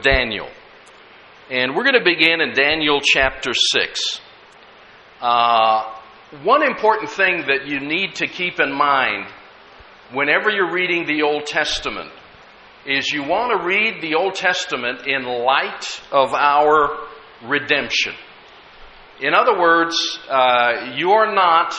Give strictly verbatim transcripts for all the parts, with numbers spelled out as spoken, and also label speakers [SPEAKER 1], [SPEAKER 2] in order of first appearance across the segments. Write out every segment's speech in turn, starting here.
[SPEAKER 1] of Daniel. And we're going to begin in Daniel chapter six. Uh, one important thing that you need to keep in mind whenever you're reading the Old Testament is you want to read the Old Testament in light of our redemption. In other words, uh, you are not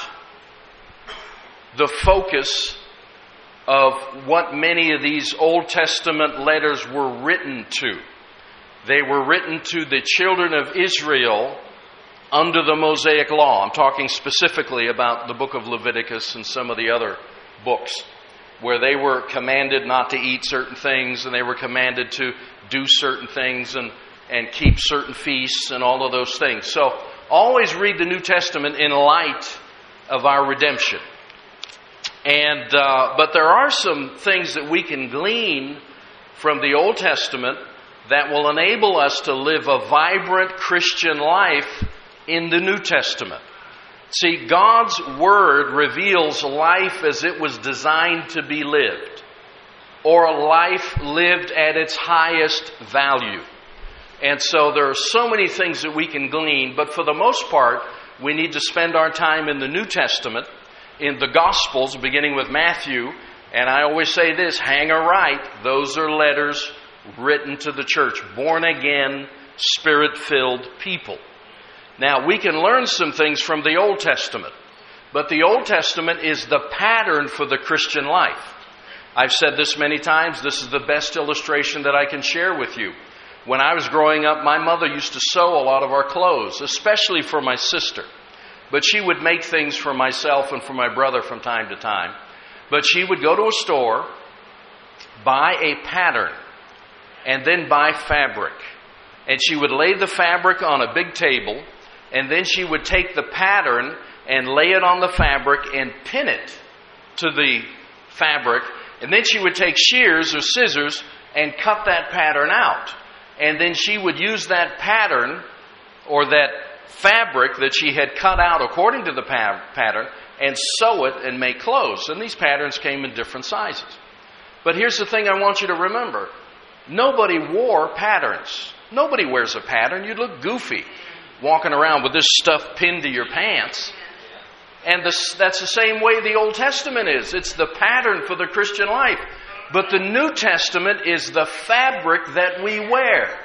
[SPEAKER 1] the focus of what many of these Old Testament letters were written to. They were written to the children of Israel under the Mosaic Law. I'm talking specifically about the book of Leviticus and some of the other books where they were commanded not to eat certain things and they were commanded to do certain things and, and keep certain feasts and all of those things. So always read the New Testament in light of our redemption. And uh, but there are some things that we can glean from the Old Testament that will enable us to live a vibrant Christian life in the New Testament. See, God's Word reveals life as it was designed to be lived, or a life lived at its highest value. And so there are so many things that we can glean, but for the most part, we need to spend our time in the New Testament, in the Gospels, beginning with Matthew. And I always say this, hang a right, those are letters written to the church, born-again, Spirit-filled people. Now, we can learn some things from the Old Testament, but the Old Testament is the pattern for the Christian life. I've said this many times, this is the best illustration that I can share with you. When I was growing up, my mother used to sew a lot of our clothes, especially for my sister. But she would make things for myself and for my brother from time to time. But she would go to a store, buy a pattern, and then buy fabric. And she would lay the fabric on a big table, and then she would take the pattern and lay it on the fabric and pin it to the fabric. And then she would take shears or scissors and cut that pattern out. And then she would use that pattern or that fabric that she had cut out according to the pa- pattern and sew it and make clothes. And these patterns came in different sizes. But here's the thing I want you to remember. Nobody wore patterns. Nobody wears a pattern. You'd look goofy walking around with this stuff pinned to your pants. And this, that's the same way the Old Testament is. It's the pattern for the Christian life. But the New Testament is the fabric that we wear.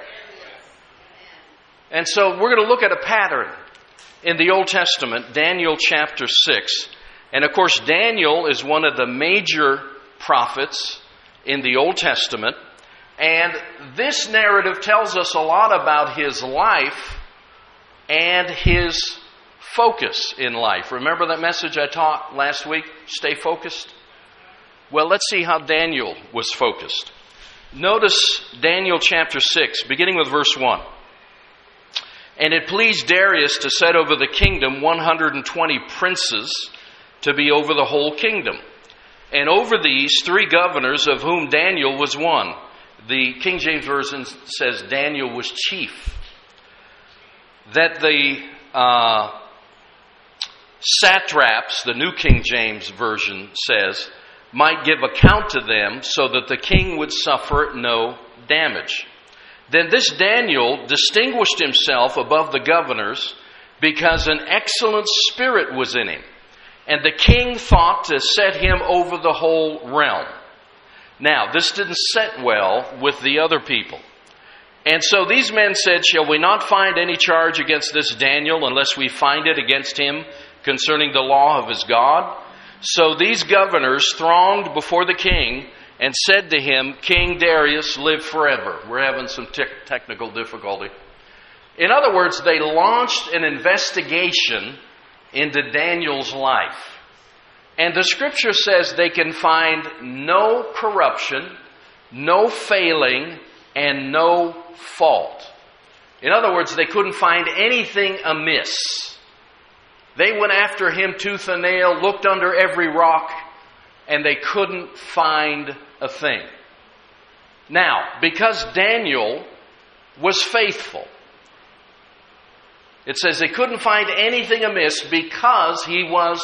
[SPEAKER 1] And so we're going to look at a pattern in the Old Testament, Daniel chapter six. And of course, Daniel is one of the major prophets in the Old Testament. And this narrative tells us a lot about his life and his focus in life. Remember that message I taught last week? Stay focused? Well, let's see how Daniel was focused. Notice Daniel chapter six, beginning with verse one. And it pleased Darius to set over the kingdom one hundred twenty princes to be over the whole kingdom. And over these three governors, of whom Daniel was one. The King James Version says Daniel was chief. That the uh, satraps, the New King James Version says, might give account to them so that the king would suffer no damage. Then this Daniel distinguished himself above the governors because an excellent spirit was in him. And the king thought to set him over the whole realm. Now, this didn't set well with the other people. And so these men said, shall we not find any charge against this Daniel unless we find it against him concerning the law of his God? So these governors thronged before the king and said to him, King Darius, live forever. We're having some te- technical difficulty. In other words, they launched an investigation into Daniel's life. And the scripture says they can find no corruption, no failing, and no fault. In other words, they couldn't find anything amiss. They went after him tooth and nail, looked under every rock, and they couldn't find a thing. Now, because Daniel was faithful, it says they couldn't find anything amiss because he was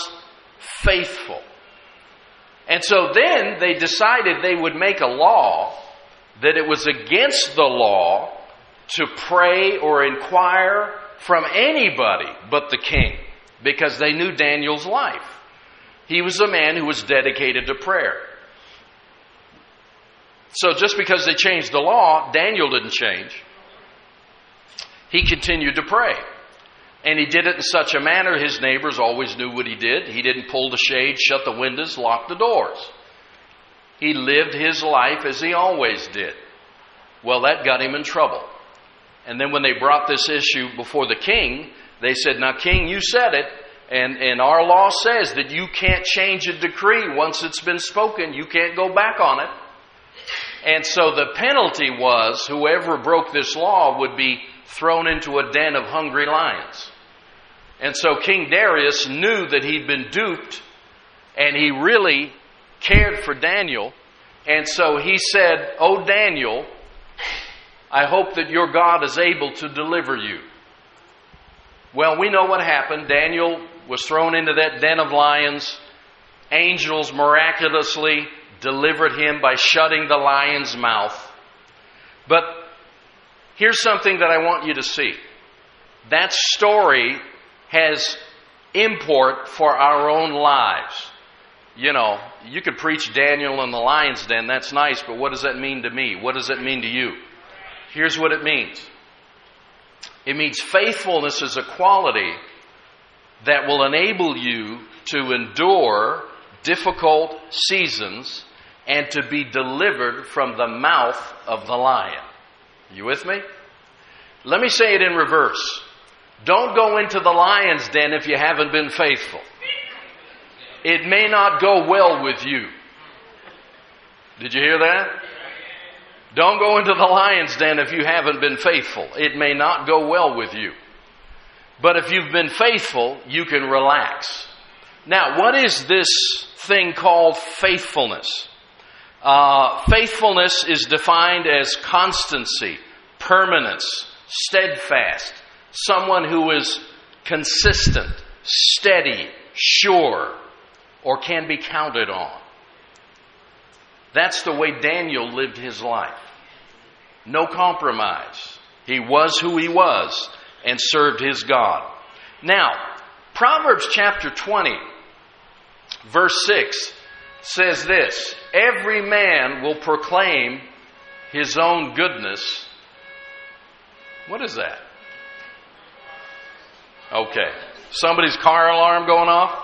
[SPEAKER 1] faithful. And so then they decided they would make a law that it was against the law to pray or inquire from anybody but the king, because they knew Daniel's life. He was a man who was dedicated to prayer. So just because they changed the law, Daniel didn't change. He continued to pray. And he did it in such a manner his neighbors always knew what he did. He didn't pull the shade, shut the windows, lock the doors. He lived his life as he always did. Well, that got him in trouble. And then when they brought this issue before the king, they said, now, king, you said it, and, and our law says that you can't change a decree once it's been spoken. You can't go back on it. And so the penalty was whoever broke this law would be thrown into a den of hungry lions. And so King Darius knew that he'd been duped, and he really cared for Daniel. And so he said, "Oh, Daniel, I hope that your God is able to deliver you." Well, we know what happened. Daniel was thrown into that den of lions. Angels miraculously delivered him by shutting the lion's mouth. But here's something that I want you to see. That story has import for our own lives. You know, you could preach Daniel in the lion's den, that's nice, but what does that mean to me? What does that mean to you? Here's what it means. It means faithfulness is a quality that will enable you to endure difficult seasons and to be delivered from the mouth of the lion. You with me? Let me say it in reverse. Don't go into the lion's den if you haven't been faithful. It may not go well with you. Did you hear that? Don't go into the lion's den if you haven't been faithful. It may not go well with you. But if you've been faithful, you can relax. Now, what is this thing called faithfulness? Uh, faithfulness is defined as constancy, permanence, steadfast. Someone who is consistent, steady, sure, or can be counted on. That's the way Daniel lived his life. No compromise. He was who he was and served his God. Now, Proverbs chapter twenty, verse six says this: every man will proclaim his own goodness. What is that? Okay. Somebody's car alarm going off?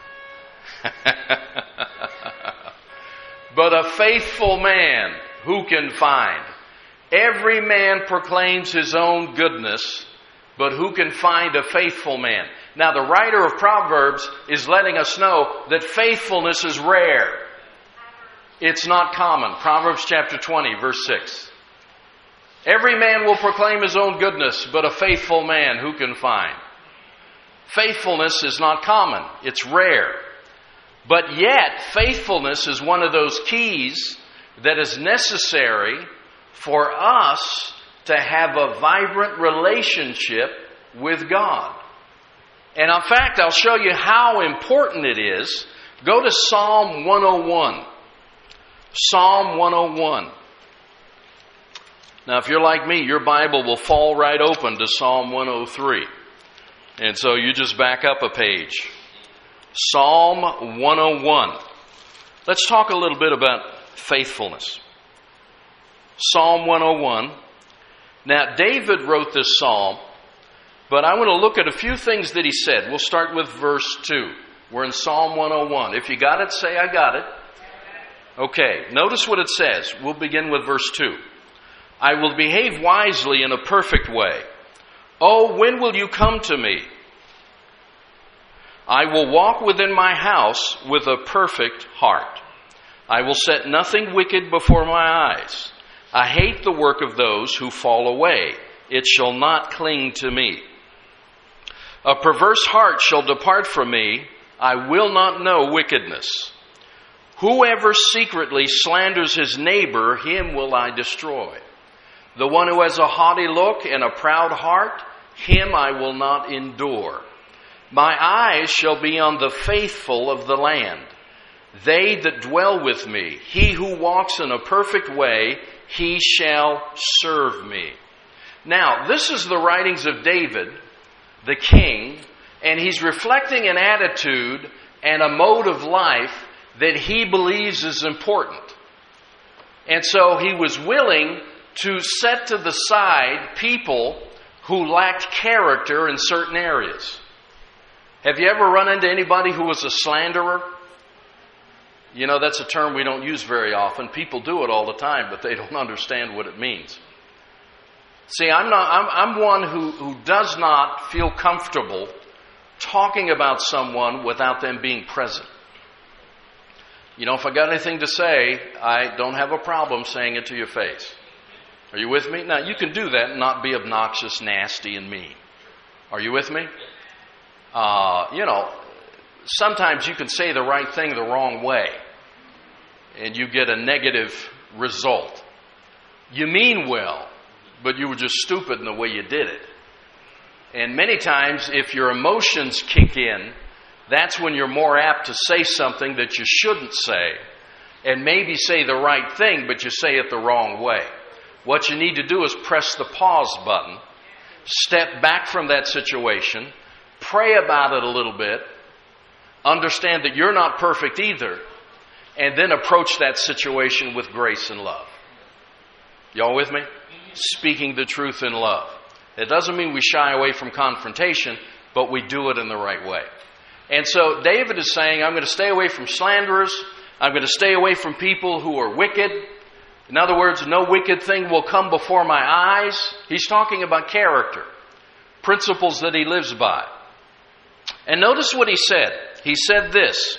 [SPEAKER 1] But a faithful man, who can find? Every man proclaims his own goodness, but who can find a faithful man? Now, the writer of Proverbs is letting us know that faithfulness is rare. It's not common. Proverbs chapter twenty, verse six. Every man will proclaim his own goodness, but a faithful man who can find? Faithfulness is not common. It's rare. But yet, faithfulness is one of those keys that is necessary for us to have a vibrant relationship with God. And in fact, I'll show you how important it is. Go to Psalm one oh one. Psalm one oh one. Now, if you're like me, your Bible will fall right open to Psalm one oh three. And so you just back up a page. Psalm one oh one. Let's talk a little bit about faithfulness. Psalm one oh one. Now, David wrote this psalm, but I want to look at a few things that he said. We'll start with verse two. We're in Psalm one oh one. If you got it, say, "I got it." Okay, notice what it says. We'll begin with verse two. "I will behave wisely in a perfect way. Oh, when will you come to me? I will walk within my house with a perfect heart. I will set nothing wicked before my eyes. I hate the work of those who fall away. It shall not cling to me. A perverse heart shall depart from me. I will not know wickedness. Whoever secretly slanders his neighbor, him will I destroy. The one who has a haughty look and a proud heart, him I will not endure. My eyes shall be on the faithful of the land, they that dwell with me. He who walks in a perfect way, he shall serve me. Now, this is the writings of David, the king, and he's reflecting an attitude and a mode of life that he believes is important. And so he was willing to set to the side people who lacked character in certain areas. Have you ever run into anybody who was a slanderer? You know, that's a term we don't use very often. People do it all the time, but they don't understand what it means. See, I'm not. I'm, I'm one who, who does not feel comfortable talking about someone without them being present. You know, if I got anything to say, I don't have a problem saying it to your face. Are you with me? Now, you can do that and not be obnoxious, nasty, and mean. Are you with me? Uh, you know, sometimes you can say the right thing the wrong way, and you get a negative result. You mean well, but you were just stupid in the way you did it. And many times, if your emotions kick in, that's when you're more apt to say something that you shouldn't say, and maybe say the right thing, but you say it the wrong way. What you need to do is press the pause button, step back from that situation, pray about it a little bit, understand that you're not perfect either, and then approach that situation with grace and love. Y'all with me? Speaking the truth in love. It doesn't mean we shy away from confrontation, but we do it in the right way. And so David is saying, I'm going to stay away from slanderers. I'm going to stay away from people who are wicked. In other words, no wicked thing will come before my eyes. He's talking about character, principles that he lives by. And notice what he said. He said this,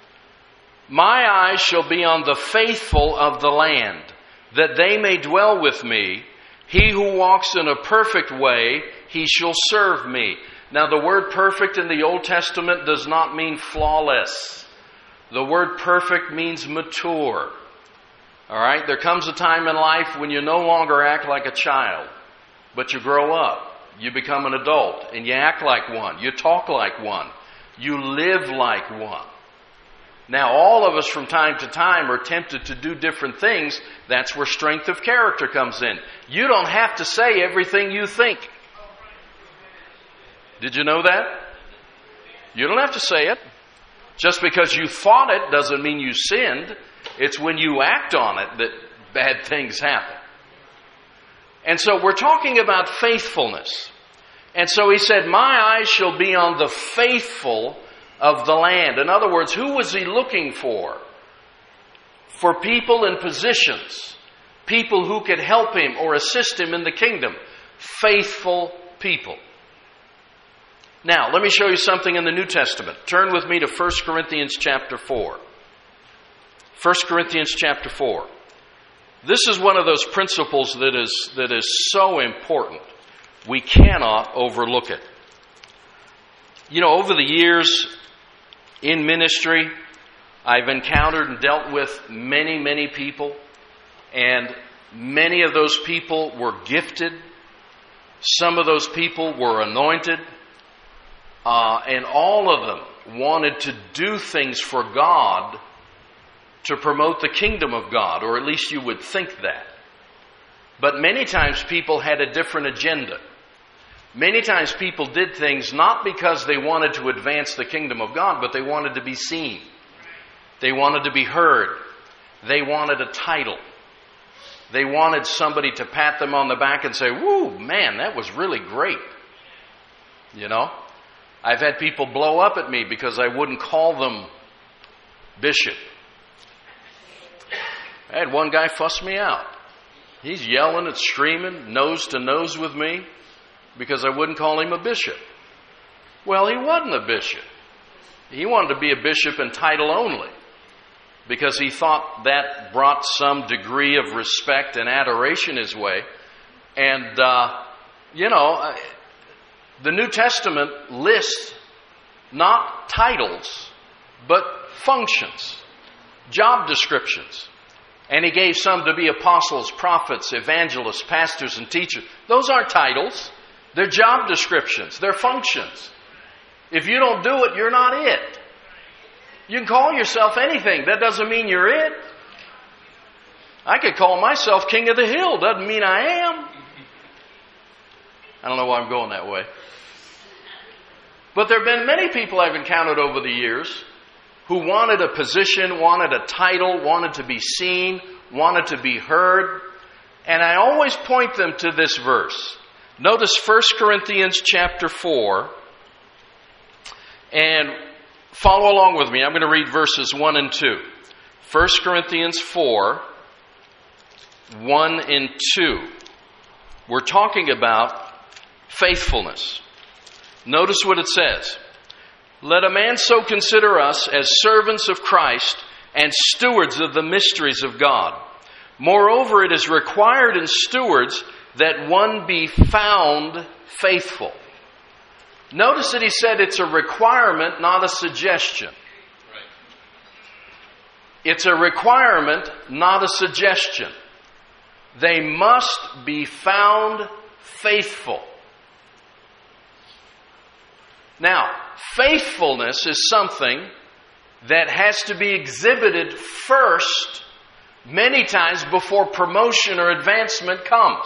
[SPEAKER 1] my eyes shall be on the faithful of the land, that they may dwell with me. He who walks in a perfect way, he shall serve me. Now, the word perfect in the Old Testament does not mean flawless. The word perfect means mature. All right? There comes a time in life when you no longer act like a child, but you grow up. You become an adult, and you act like one. You talk like one. You live like one. Now, all of us from time to time are tempted to do different things. That's where strength of character comes in. You don't have to say everything you think. Did you know that? You don't have to say it. Just because you thought it doesn't mean you sinned. It's when you act on it that bad things happen. And so we're talking about faithfulness. And so he said, my eyes shall be on the faithful of the land. In other words, who was he looking for? For people in positions. People who could help him or assist him in the kingdom. Faithful people. Now, let me show you something in the New Testament. Turn with me to First Corinthians chapter four. First Corinthians chapter four. This is one of those principles that is, that is so important. We cannot overlook it. You know, over the years in ministry, I've encountered and dealt with many, many people. And many of those people were gifted. Some of those people were anointed. Uh, and all of them wanted to do things for God to promote the kingdom of God, or at least you would think that. But many times people had a different agenda. Many times people did things not because they wanted to advance the kingdom of God, but they wanted to be seen. They wanted to be heard. They wanted a title. They wanted somebody to pat them on the back and say, woo, man, that was really great. You know? I've had people blow up at me because I wouldn't call them bishop. I had one guy fuss me out. He's yelling and screaming, nose to nose with me, because I wouldn't call him a bishop. Well, he wasn't a bishop. He wanted to be a bishop in title only, because he thought that brought some degree of respect and adoration his way. And, uh, you know, the New Testament lists not titles, but functions, job descriptions. And he gave some to be apostles, prophets, evangelists, pastors, and teachers. Those aren't titles. They're job descriptions. They're functions. If you don't do it, you're not it. You can call yourself anything. That doesn't mean you're it. I could call myself king of the hill. Doesn't mean I am. I don't know why I'm going that way. But there have been many people I've encountered over the years who wanted a position, wanted a title, wanted to be seen, wanted to be heard. And I always point them to this verse. Notice First Corinthians chapter four. And follow along with me. I'm going to read verses one and two. First Corinthians four, one and two. We're talking about faithfulness. Notice what it says. Let a man so consider us as servants of Christ and stewards of the mysteries of God. Moreover, it is required in stewards that one be found faithful. Notice that he said it's a requirement, not a suggestion. It's a requirement, not a suggestion. They must be found faithful. Now, faithfulness is something that has to be exhibited first, many times before promotion or advancement comes.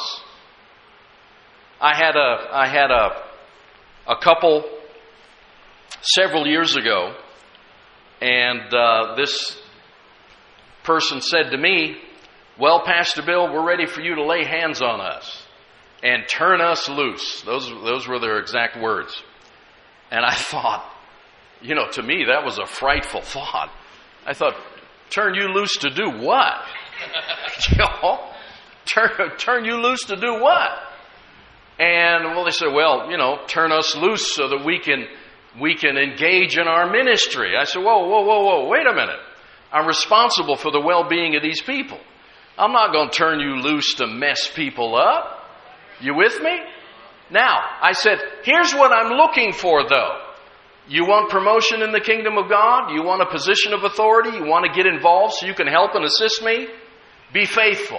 [SPEAKER 1] I had a I had a a couple several years ago, and uh, this person said to me, "Well, Pastor Bill, we're ready for you to lay hands on us and turn us loose." Those those were their exact words. And I thought, you know, to me, that was a frightful thought. I thought, turn you loose to do what? you know, turn, turn you loose to do what? And, well, they said, well, you know, turn us loose so that we can, we can engage in our ministry. I said, whoa, whoa, whoa, whoa, wait a minute. I'm responsible for the well-being of these people. I'm not going to turn you loose to mess people up. You with me? Now, I said, here's what I'm looking for, though. You want promotion in the kingdom of God? You want a position of authority? You want to get involved so you can help and assist me? Be faithful.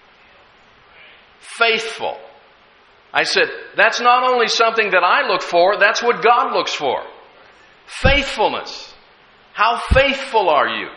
[SPEAKER 1] Faithful. I said, that's not only something that I look for, that's what God looks for. Faithfulness. How faithful are you?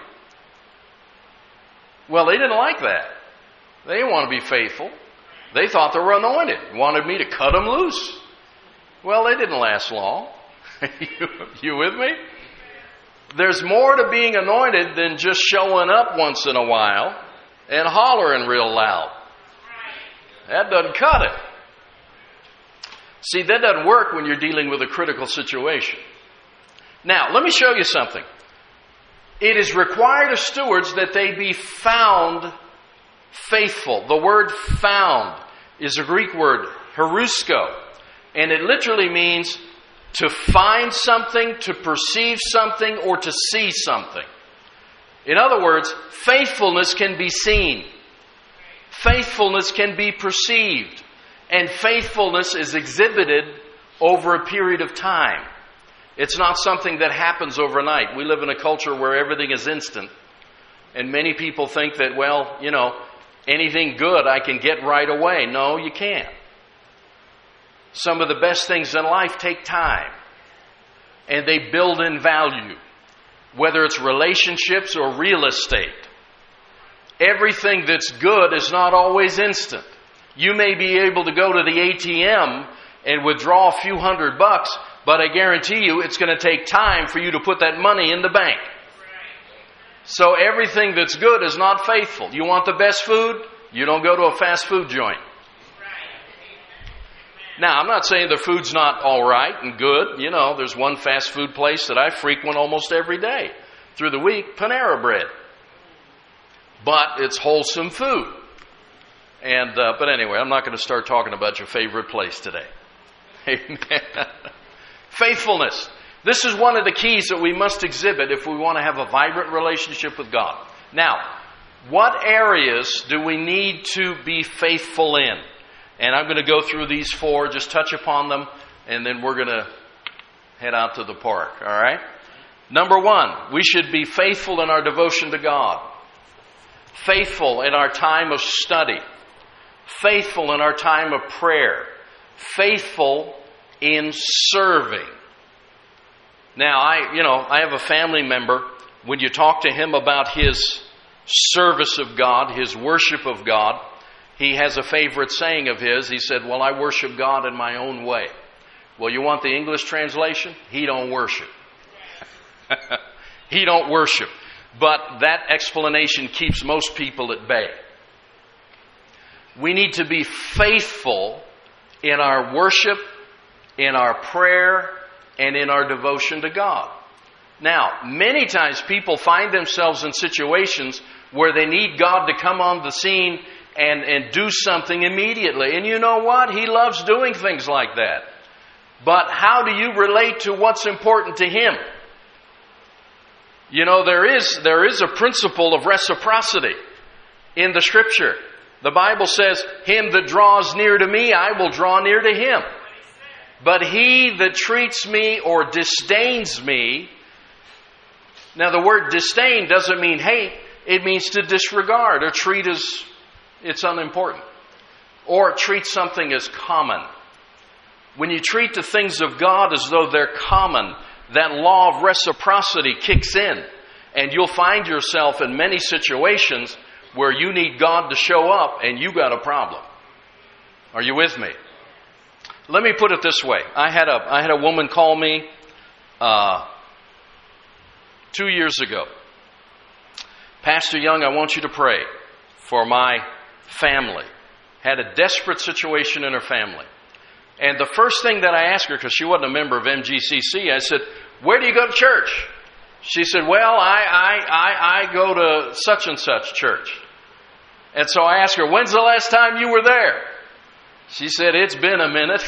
[SPEAKER 1] Well, they didn't like that. They didn't want to be faithful. They thought they were anointed, wanted me to cut them loose. Well, they didn't last long. you, you with me? There's more to being anointed than just showing up once in a while and hollering real loud. That doesn't cut it. See, that doesn't work when you're dealing with a critical situation. Now, let me show you something. It is required of stewards that they be found faithful. The word found is a Greek word, herusko, and it literally means to find something, to perceive something, or to see something. In other words, faithfulness can be seen. Faithfulness can be perceived. And faithfulness is exhibited over a period of time. It's not something that happens overnight. We live in a culture where everything is instant. And many people think that, well, you know, anything good I can get right away. No, you can't. Some of the best things in life take time. And they build in value. Whether it's relationships or real estate. Everything that's good is not always instant. You may be able to go to the A T M and withdraw a few hundred bucks, but I guarantee you it's going to take time for you to put that money in the bank. So everything that's good is not faithful. You want the best food? You don't go to a fast food joint. Now, I'm not saying the food's not all right and good. You know, there's one fast food place that I frequent almost every day through the week, Panera Bread. But it's wholesome food. And uh, but anyway, I'm not going to start talking about your favorite place today. Amen. Faithfulness. This is one of the keys that we must exhibit if we want to have a vibrant relationship with God. Now, what areas do we need to be faithful in? And I'm going to go through these four, just touch upon them, and then we're going to head out to the park. All right? Number one, we should be faithful in our devotion to God. Faithful in our time of study. Faithful in our time of prayer. Faithful in serving. Now, I, you know, I have a family member. When you talk to him about his service of God, his worship of God, he has a favorite saying of his. He said, well, I worship God in my own way. Well, you want the English translation? He don't worship. He don't worship. But that explanation keeps most people at bay. We need to be faithful in our worship, in our prayer, and in our devotion to God. Now, many times people find themselves in situations where they need God to come on the scene and, and do something immediately. And you know what? He loves doing things like that. But how do you relate to what's important to Him? You know, there is, there is a principle of reciprocity in the Scripture. The Bible says, him that draws near to me, I will draw near to him. But he that treats me or disdains me, now the word disdain doesn't mean hate, it means to disregard or treat as it's unimportant. Or treat something as common. When you treat the things of God as though they're common, that law of reciprocity kicks in. And you'll find yourself in many situations where you need God to show up and you got a problem. Are you with me? Let me put it this way. I had a I had a woman call me uh, two years ago. Pastor Young, I want you to pray for my family. Had a desperate situation in her family. And the first thing that I asked her, because she wasn't a member of M G C C, I said, where do you go to church? She said, well, I, I, I, I go to such and such church. And so I asked her, when's the last time you were there? She said, it's been a minute.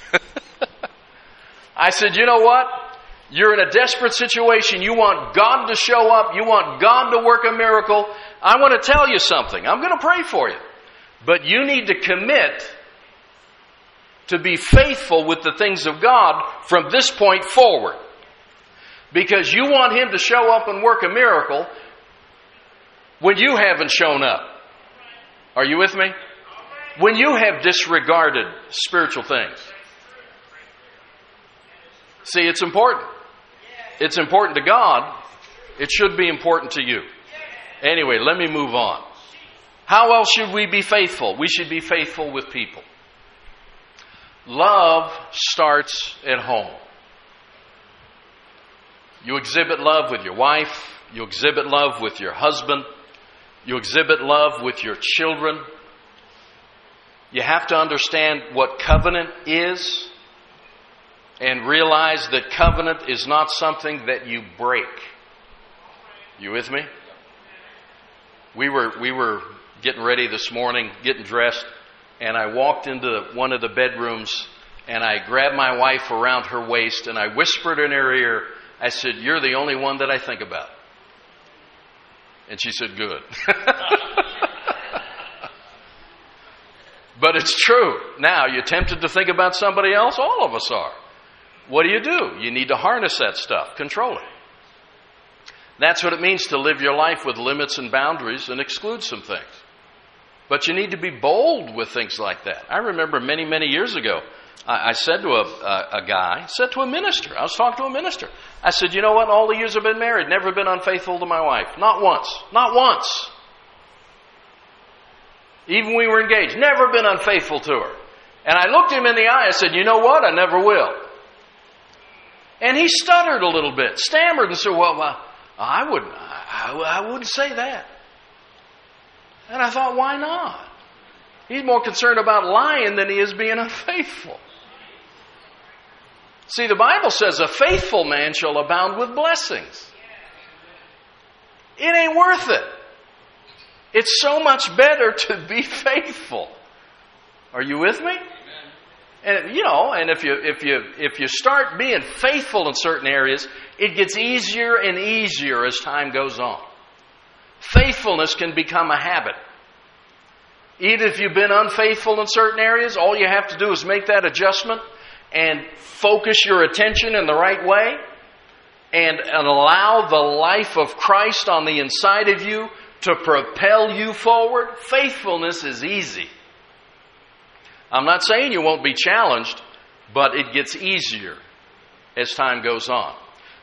[SPEAKER 1] I said, you know what? You're in a desperate situation. You want God to show up. You want God to work a miracle. I want to tell you something. I'm going to pray for you. But you need to commit to be faithful with the things of God from this point forward. Because you want Him to show up and work a miracle when you haven't shown up. Are you with me? When you have disregarded spiritual things. See, it's important. It's important to God. It should be important to you. Anyway, let me move on. How else should we be faithful? We should be faithful with people. Love starts at home. You exhibit love with your wife. You exhibit love with your husband. You exhibit love with your children. You have to understand what covenant is and realize that covenant is not something that you break. You with me? We were we were getting ready this morning, getting dressed, and I walked into one of the bedrooms and I grabbed my wife around her waist and I whispered in her ear, I said, you're the only one that I think about. And she said, good. But it's true. Now, you're tempted to think about somebody else? All of us are. What do you do? You need to harness that stuff, control it. That's what it means to live your life with limits and boundaries and exclude some things. But you need to be bold with things like that. I remember many, many years ago, I, I said to a, a, a guy, said to a minister, I was talking to a minister. I said, you know what? All the years I've been married, never been unfaithful to my wife. Not once. Not once. Even when we were engaged, never been unfaithful to her. And I looked him in the eye, I said, you know what? I never will. And he stuttered a little bit, stammered and said, well, uh, I wouldn't, I, I wouldn't say that. And I thought, why not? He's more concerned about lying than he is being unfaithful. See, the Bible says a faithful man shall abound with blessings. It ain't worth it. It's so much better to be faithful. Are you with me? And you know, and if you if you if you start being faithful in certain areas, it gets easier and easier as time goes on. Faithfulness can become a habit. Even if you've been unfaithful in certain areas, all you have to do is make that adjustment and focus your attention in the right way and, and allow the life of Christ on the inside of you to propel you forward. Faithfulness is easy. I'm not saying you won't be challenged, but it gets easier as time goes on.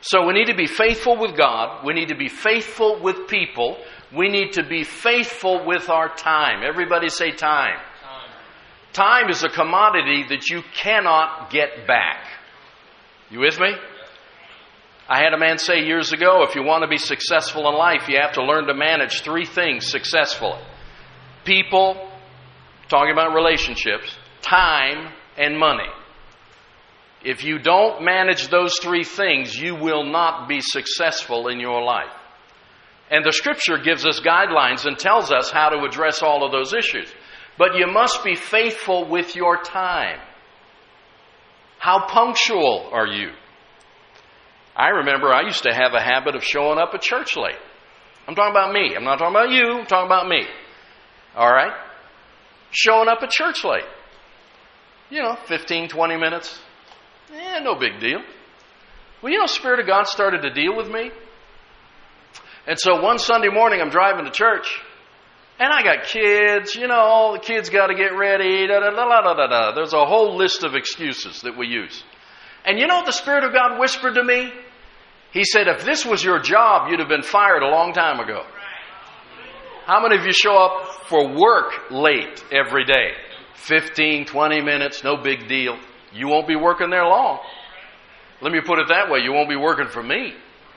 [SPEAKER 1] So we need to be faithful with God. We need to be faithful with people. We need to be faithful with our time. Everybody say time. Time, time is a commodity that you cannot get back. You with me? I had a man say years ago, if you want to be successful in life, you have to learn to manage three things successfully. People, talking about relationships, time, and money. If you don't manage those three things, you will not be successful in your life. And the Scripture gives us guidelines and tells us how to address all of those issues. But you must be faithful with your time. How punctual are you? I remember I used to have a habit of showing up at church late. I'm talking about me. I'm not talking about you. I'm talking about me. All right? Showing up at church late. You know, fifteen, twenty minutes. Eh, no big deal. Well, you know, Spirit of God started to deal with me. And so one Sunday morning, I'm driving to church. And I got kids. You know, all the kids got to get ready. Da, da, da, da, da, da. There's a whole list of excuses that we use. And you know what the Spirit of God whispered to me? He said, if this was your job, you'd have been fired a long time ago. How many of you show up for work late every day? fifteen, twenty minutes, no big deal. You won't be working there long. Let me put it that way, you won't be working for me.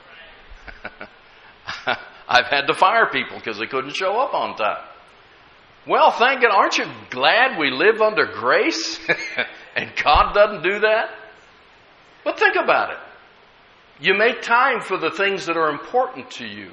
[SPEAKER 1] I've had to fire people because they couldn't show up on time. Well, thank God, aren't you glad we live under grace? And God doesn't do that? But think about it. You make time for the things that are important to you.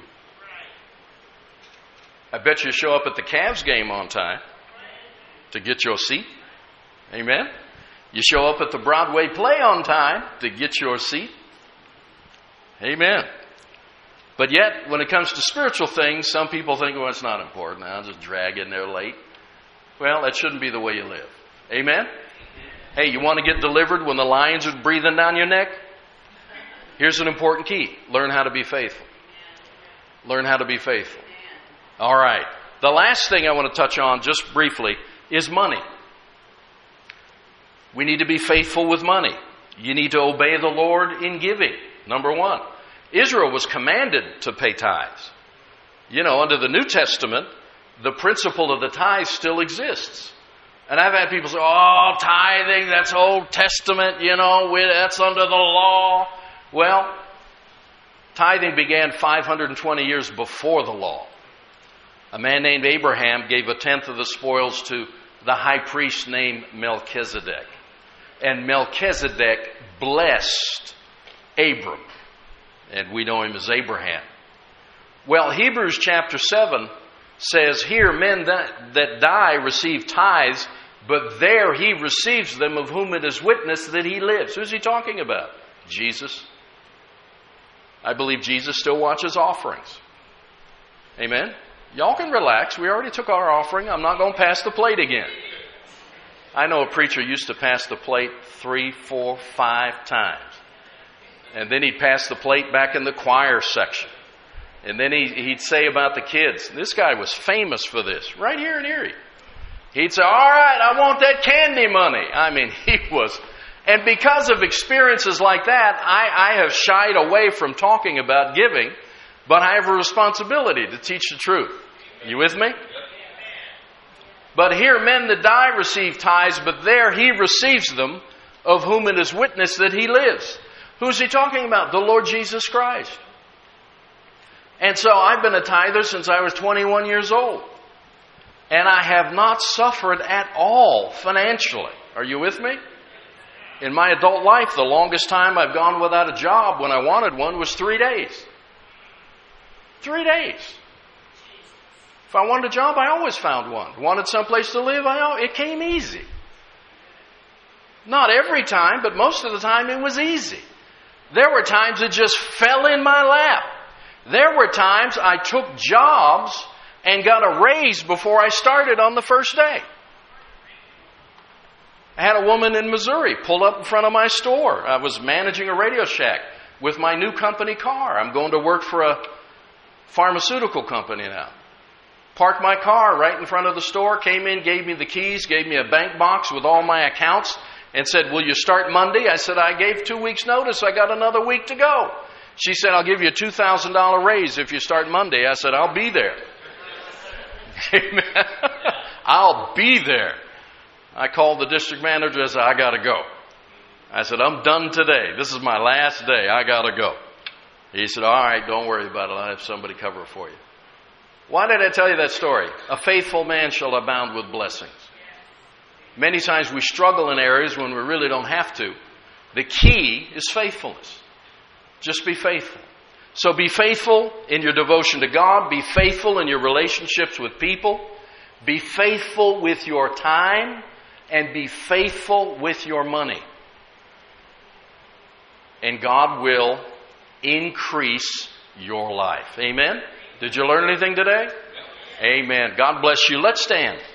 [SPEAKER 1] I bet you show up at the Cavs game on time to get your seat. Amen? You show up at the Broadway play on time to get your seat. Amen. But yet, when it comes to spiritual things, some people think, well, it's not important. I'll just drag in there late. Well, that shouldn't be the way you live. Amen? Hey, you want to get delivered when the lions are breathing down your neck? Here's an important key. Learn how to be faithful. Learn how to be faithful. All right. The last thing I want to touch on just briefly is money. We need to be faithful with money. You need to obey the Lord in giving, number one. Israel was commanded to pay tithes. You know, under the New Testament, the principle of the tithe still exists. And I've had people say, oh, tithing, that's Old Testament, you know, that's under the law. Well, tithing began five hundred twenty years before the law. A man named Abraham gave a tenth of the spoils to the high priest named Melchizedek. And Melchizedek blessed Abram. And we know him as Abraham. Well, Hebrews chapter seven says, here men that, that die receive tithes, but there he receives them of whom it is witnessed that he lives. Who's he talking about? Jesus. I believe Jesus still watches offerings. Amen? Y'all can relax. We already took our offering. I'm not going to pass the plate again. I know a preacher used to pass the plate three, four, five times. And then he'd pass the plate back in the choir section. And then he, he'd say about the kids, this guy was famous for this, right here in Erie. He'd say, all right, I want that candy money. I mean, he was... And because of experiences like that, I, I have shied away from talking about giving, but I have a responsibility to teach the truth. You with me? But here men that die receive tithes, but there he receives them, of whom it is witnessed that he lives. Who's he talking about? The Lord Jesus Christ. And so I've been a tither since I was twenty-one years old. And I have not suffered at all financially. Are you with me? In my adult life, the longest time I've gone without a job when I wanted one was three days. Three days. If I wanted a job, I always found one. Wanted someplace to live, I, it came easy. Not every time, but most of the time it was easy. There were times it just fell in my lap. There were times I took jobs and got a raise before I started on the first day. I had a woman in Missouri pull up in front of my store. I was managing a Radio Shack with my new company car. I'm going to work for a pharmaceutical company now. Parked my car right in front of the store, came in, gave me the keys, gave me a bank box with all my accounts, and said, will you start Monday? I said, I gave two weeks notice. I got another week to go. She said, I'll give you a two thousand dollars raise if you start Monday. I said, I'll be there. Amen. I'll be there. I called the district manager and said, I got to go. I said, I'm done today. This is my last day. I got to go. He said, all right, don't worry about it. I'll have somebody cover it for you. Why did I tell you that story? A faithful man shall abound with blessings. Many times we struggle in areas when we really don't have to. The key is faithfulness. Just be faithful. So be faithful in your devotion to God. Be faithful in your relationships with people. Be faithful with your time. And be faithful with your money. And God will increase your life. Amen? Did you learn anything today? Amen. God bless you. Let's stand.